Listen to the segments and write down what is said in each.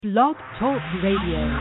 Blog Talk Radio.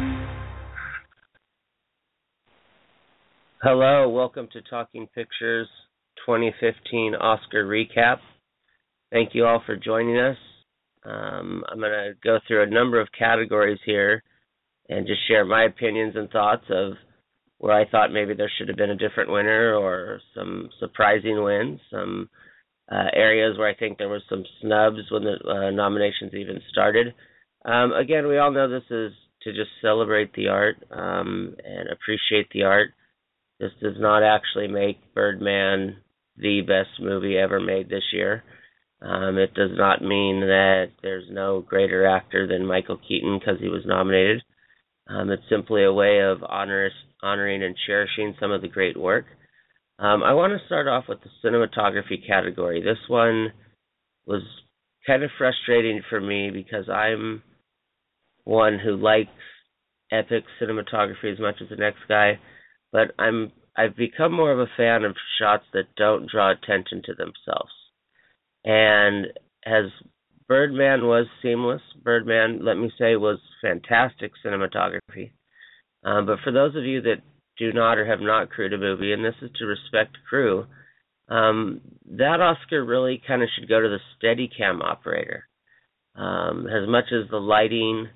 Hello, welcome to Talking Pictures 2015 Oscar Recap. Thank you all for joining us. I'm going to go through a number of categories here and just share my opinions and thoughts of where I thought maybe there should have been a different winner or some surprising wins, some areas where I think there were some snubs when the nominations even started. Again, we all know this is to just celebrate the art and appreciate the art. This does not actually make Birdman the best movie ever made this year. It does not mean that there's no greater actor than Michael Keaton because he was nominated. It's simply a way of honoring and cherishing some of the great work. I want to start off with the cinematography category. This one was kind of frustrating for me because I'm one who likes epic cinematography as much as the next guy, but I've become more of a fan of shots that don't draw attention to themselves. And as Birdman was seamless, Birdman, let me say, was fantastic cinematography. But for those of you that do not or have not crewed a movie, and this is to respect crew, that Oscar really kind of should go to the Steadicam operator. As much as the lighting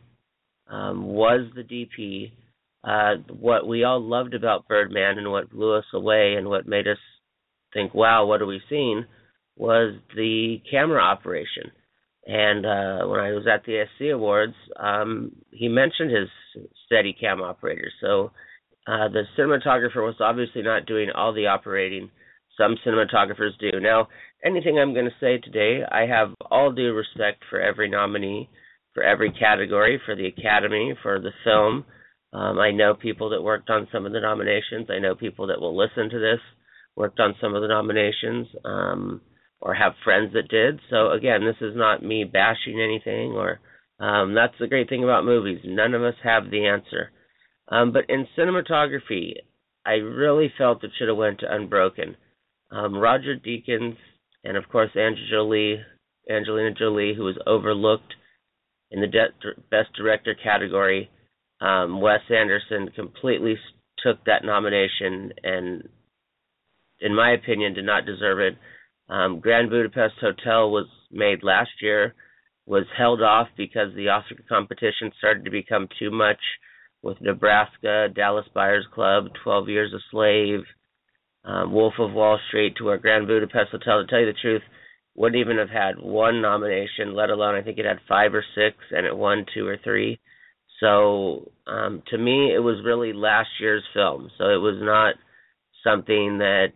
was the DP, what we all loved about Birdman and what blew us away and what made us think, wow, what are we seeing, was the camera operation. And when I was at the SC Awards, he mentioned his Steadicam operator. So the cinematographer was obviously not doing all the operating. Some cinematographers do. Now, anything I'm going to say today, I have all due respect for every nominee, for every category, for the Academy, for the film. I know people that worked on some of the nominations. I know people that will listen to this worked on some of the nominations or have friends that did. So, again, this is not me bashing anything. Or that's the great thing about movies. None of us have the answer. But in cinematography, I really felt it should have went to Unbroken. Roger Deakins and, of course, Angelina Jolie, who was overlooked in the Best Director category. Wes Anderson completely took that nomination and, in my opinion, did not deserve it. Grand Budapest Hotel was made last year, was held off because the Oscar competition started to become too much with Nebraska, Dallas Buyers Club, 12 Years a Slave, Wolf of Wall Street, to where Grand Budapest Hotel, to tell you the truth, wouldn't even have had one nomination, let alone I think it had 5 or 6, and it won 2 or 3. So to me, it was really last year's film. So it was not something that,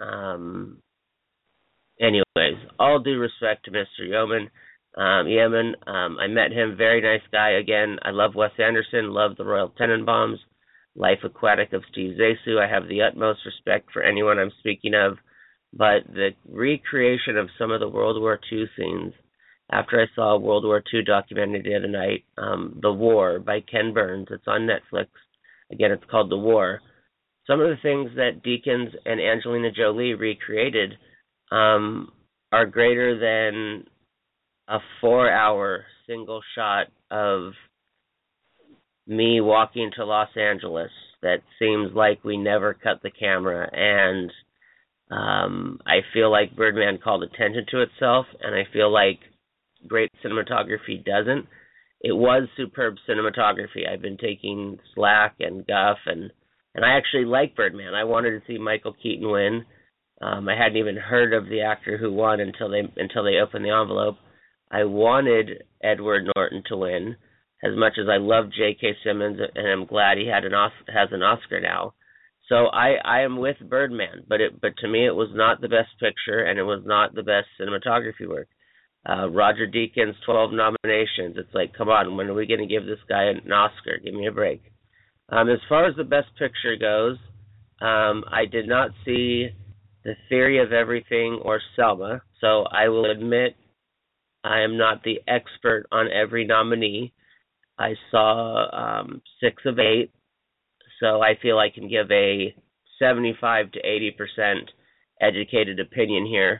anyways, all due respect to Mr. Yeoman. I met him, very nice guy. Again, I love Wes Anderson, love the Royal Tenenbaums, Life Aquatic of Steve Zissou. I have the utmost respect for anyone I'm speaking of. But the recreation of some of the World War II scenes, after I saw a World War II documentary the other night, The War by Ken Burns, it's on Netflix. Again, it's called The War. Some of the things that Deakins and Angelina Jolie recreated are greater than a 4-hour single shot of me walking to Los Angeles that seems like we never cut the camera. And I feel like Birdman called attention to itself, and I feel like great cinematography doesn't. It was superb cinematography. I've been taking slack and guff, and I actually like Birdman. I wanted to see Michael Keaton win. I hadn't even heard of the actor who won until they opened the envelope. I wanted Edward Norton to win, as much as I love J.K. Simmons, and I'm glad he has an Oscar now. So I am with Birdman, but to me it was not the best picture, and it was not the best cinematography work. Roger Deakins, 12 nominations. It's like, come on, when are we going to give this guy an Oscar? Give me a break. As far as the best picture goes, I did not see The Theory of Everything or Selma, so I will admit I am not the expert on every nominee. I saw 6 of 8, so I feel I can give a 75 to 80% educated opinion here.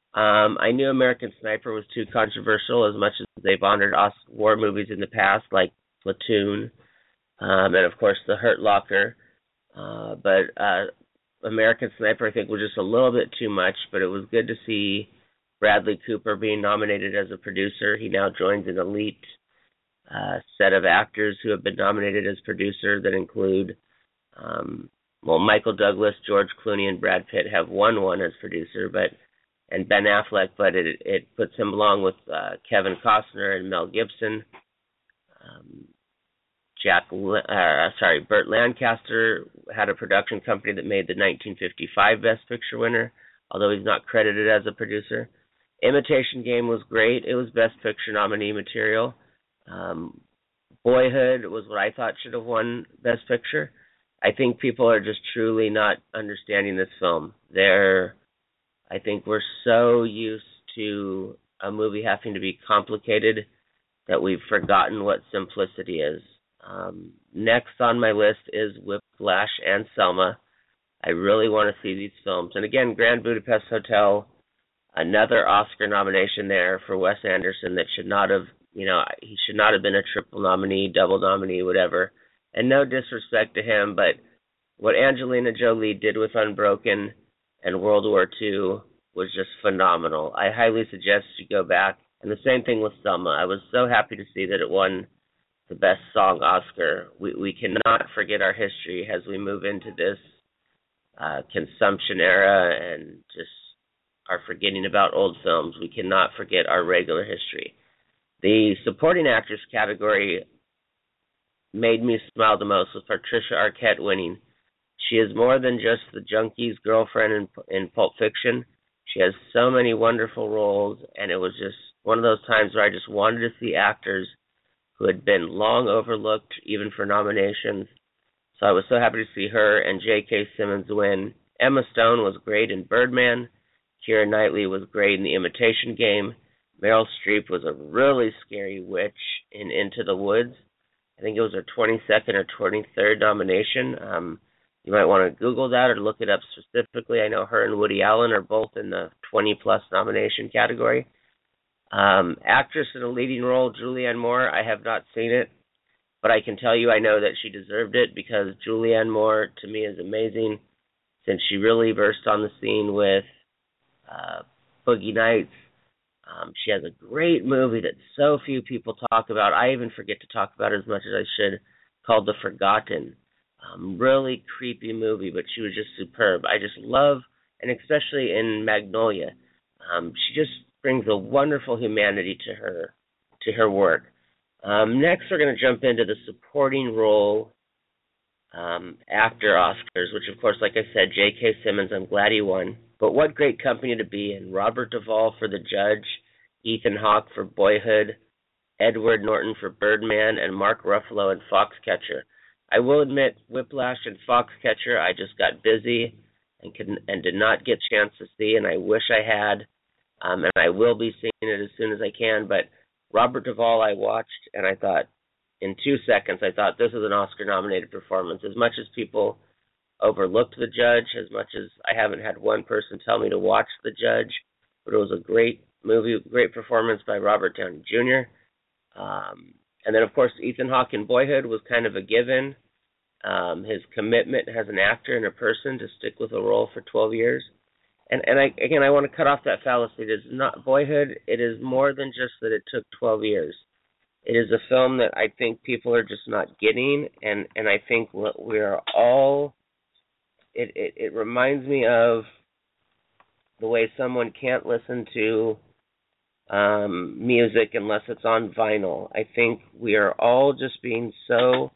I knew American Sniper was too controversial, as much as they've honored war movies in the past, like Platoon, and of course The Hurt Locker. But American Sniper, I think, was just a little bit too much, but it was good to see Bradley Cooper being nominated as a producer. He now joins an elite set of actors who have been nominated as producer that include, Michael Douglas, George Clooney, and Brad Pitt have won one as producer, and Ben Affleck, but it puts him along with Kevin Costner and Mel Gibson. Burt Lancaster had a production company that made the 1955 Best Picture winner, although he's not credited as a producer. Imitation Game was great. It was Best Picture nominee material. Boyhood was what I thought should have won Best Picture. I think people are just truly not understanding this film. I think we're so used to a movie having to be complicated that we've forgotten what simplicity is. Next on my list is Whiplash and Selma. I really want to see these films. And again, Grand Budapest Hotel, another Oscar nomination there for Wes Anderson that should not have, he should not have been a triple nominee, double nominee, whatever. And no disrespect to him, but what Angelina Jolie did with Unbroken and World War II was just phenomenal. I highly suggest you go back. And the same thing with Selma. I was so happy to see that it won the Best Song Oscar. We cannot forget our history as we move into this consumption era and just are forgetting about old films. We cannot forget our regular history. The supporting actress category made me smile the most with Patricia Arquette winning. She is more than just the junkie's girlfriend in Pulp Fiction. She has so many wonderful roles, and it was just one of those times where I just wanted to see actors who had been long overlooked, even for nominations. So I was so happy to see her and J.K. Simmons win. Emma Stone was great in Birdman. Keira Knightley was great in The Imitation Game. Meryl Streep was a really scary witch in Into the Woods. I think it was her 22nd or 23rd nomination. You might want to Google that or look it up specifically. I know her and Woody Allen are both in the 20-plus nomination category. Actress in a leading role, Julianne Moore. I have not seen it, but I can tell you I know that she deserved it because Julianne Moore, to me, is amazing since she really burst on the scene with Boogie Nights. She has a great movie that so few people talk about. I even forget to talk about it as much as I should, called The Forgotten. Really creepy movie, but she was just superb. I just love, and especially in Magnolia, she just brings a wonderful humanity to her work. Next, we're going to jump into the supporting role actor Oscars, which, of course, like I said, J.K. Simmons, I'm glad he won. But what great company to be in. Robert Duvall for The Judge, Ethan Hawke for Boyhood, Edward Norton for Birdman, and Mark Ruffalo in Foxcatcher. I will admit, Whiplash and Foxcatcher, I just got busy and did not get a chance to see, and I wish I had. And I will be seeing it as soon as I can. But Robert Duvall I watched, and I thought, in 2 seconds, I thought this is an Oscar-nominated performance. As much as people overlooked The Judge, as much as I haven't had one person tell me to watch The Judge, but it was a great movie, great performance by Robert Downey Jr. And then, of course, Ethan Hawke in Boyhood was kind of a given. His commitment as an actor and a person to stick with a role for 12 years. And I want to cut off that fallacy. It is not Boyhood. It is more than just that it took 12 years. It is a film that I think people are just not getting, and I think we are all. It reminds me of the way someone can't listen to music unless it's on vinyl. I think we are all just being so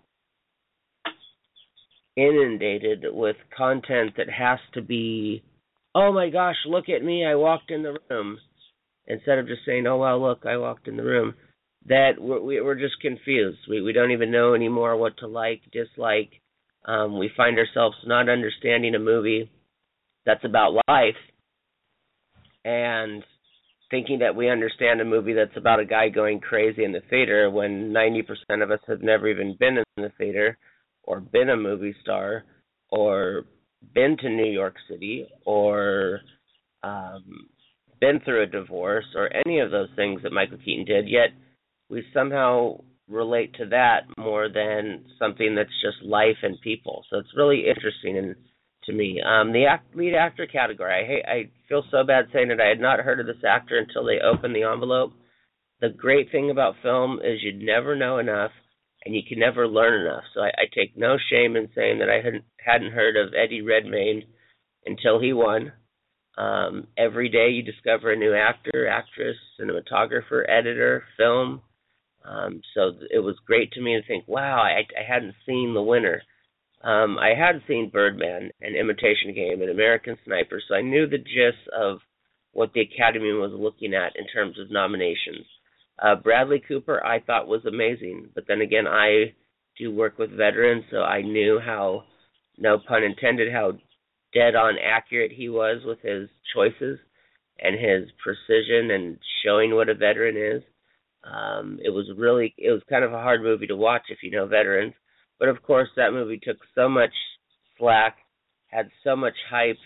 inundated with content that has to be, oh my gosh, look at me, I walked in the room, instead of just saying, oh wow, look, I walked in the room, that we're just confused. We don't even know anymore what to like, dislike. We find ourselves not understanding a movie that's about life and thinking that we understand a movie that's about a guy going crazy in the theater when 90% of us have never even been in the theater or been a movie star or been to New York City or been through a divorce or any of those things that Michael Keaton did, yet we somehow relate to that more than something that's just life and people. So it's really interesting to me. The lead actor category, I feel so bad saying it. I had not heard of this actor until they opened the envelope. The great thing about film is you never know enough, and you can never learn enough. So I take no shame in saying that I hadn't heard of Eddie Redmayne until he won. Every day you discover a new actor, actress, cinematographer, editor, film. So it was great to me to think, wow, I hadn't seen the winner. I had seen Birdman and Imitation Game and American Sniper, so I knew the gist of what the Academy was looking at in terms of nominations. Bradley Cooper I thought was amazing, but then again, I do work with veterans, so I knew how, no pun intended, how dead-on accurate he was with his choices and his precision and showing what a veteran is. It was kind of a hard movie to watch if you know veterans. But, of course, that movie took so much slack, had so much hype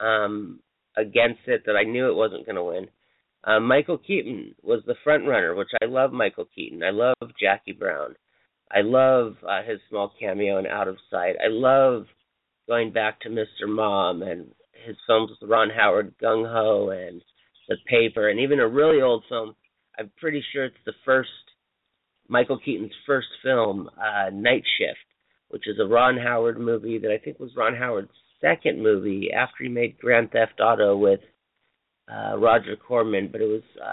against it that I knew it wasn't going to win. Michael Keaton was the front runner, which I love Michael Keaton. I love Jackie Brown. I love his small cameo in Out of Sight. I love going back to Mr. Mom and his films with Ron Howard, Gung Ho and The Paper, and even a really old film. I'm pretty sure it's Michael Keaton's first film, Night Shift, which is a Ron Howard movie that I think was Ron Howard's second movie after he made Grand Theft Auto with Roger Corman, but it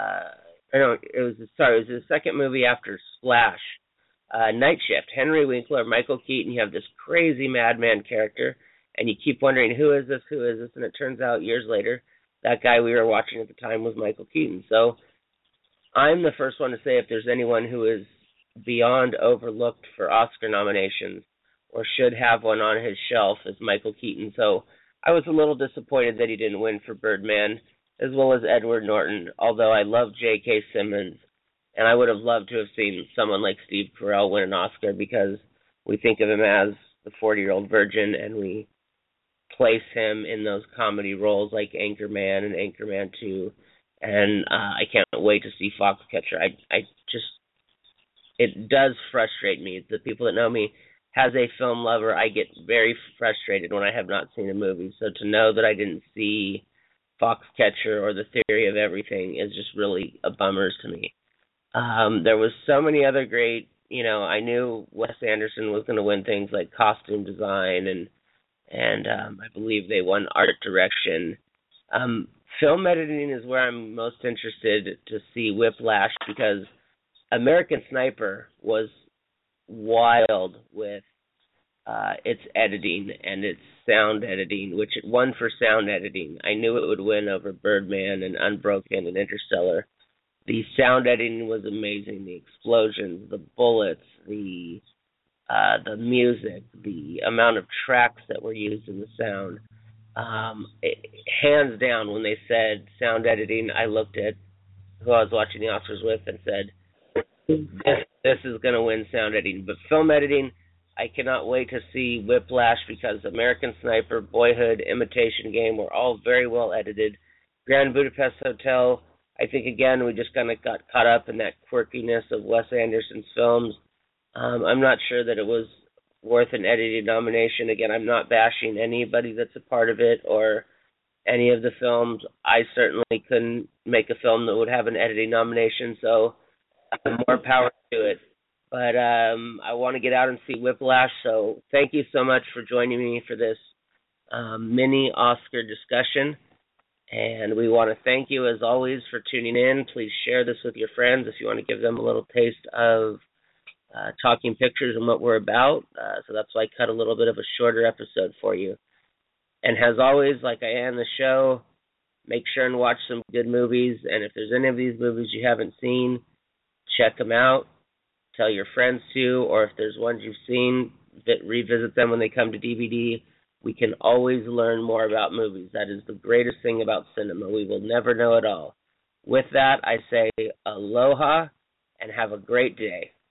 was his second movie after Splash. Night Shift, Henry Winkler, Michael Keaton, you have this crazy madman character, and you keep wondering, who is this, and it turns out years later, that guy we were watching at the time was Michael Keaton. So I'm the first one to say if there's anyone who is beyond overlooked for Oscar nominations or should have one on his shelf is Michael Keaton. So I was a little disappointed that he didn't win for Birdman, as well as Edward Norton, although I love J.K. Simmons, and I would have loved to have seen someone like Steve Carell win an Oscar because we think of him as the 40-year-old virgin, and we place him in those comedy roles like Anchorman and Anchorman 2, and I can't wait to see Foxcatcher. It does frustrate me. The people that know me, as a film lover, I get very frustrated when I have not seen a movie. So to know that I didn't see Foxcatcher or The Theory of Everything is just really a bummer to me. There was so many other great, I knew Wes Anderson was going to win things like costume design, and I believe they won art direction. Film editing is where I'm most interested to see Whiplash, because American Sniper was wild with its editing and its sound editing, which it won for sound editing. I knew it would win over Birdman and Unbroken and Interstellar. The sound editing was amazing. The explosions, the bullets, the music, the amount of tracks that were used in the sound. Hands down, when they said sound editing, I looked at who I was watching the Oscars with and said, this is going to win sound editing. But film editing, I cannot wait to see Whiplash, because American Sniper, Boyhood, Imitation Game were all very well edited. Grand Budapest Hotel, I think, again, we just kind of got caught up in that quirkiness of Wes Anderson's films. I'm not sure that it was worth an editing nomination. Again, I'm not bashing anybody that's a part of it or any of the films. I certainly couldn't make a film that would have an editing nomination, so more power to it. But I want to get out and see Whiplash, so thank you so much for joining me for this mini Oscar discussion. And we want to thank you, as always, for tuning in. Please share this with your friends if you want to give them a little taste of Talking Pictures and what we're about. So that's why I cut a little bit of a shorter episode for you. And as always, like I end the show, make sure and watch some good movies. And if there's any of these movies you haven't seen, check them out. Tell your friends to, or if there's ones you've seen, revisit them when they come to DVD. We can always learn more about movies. That is the greatest thing about cinema. We will never know it all. With that, I say aloha and have a great day.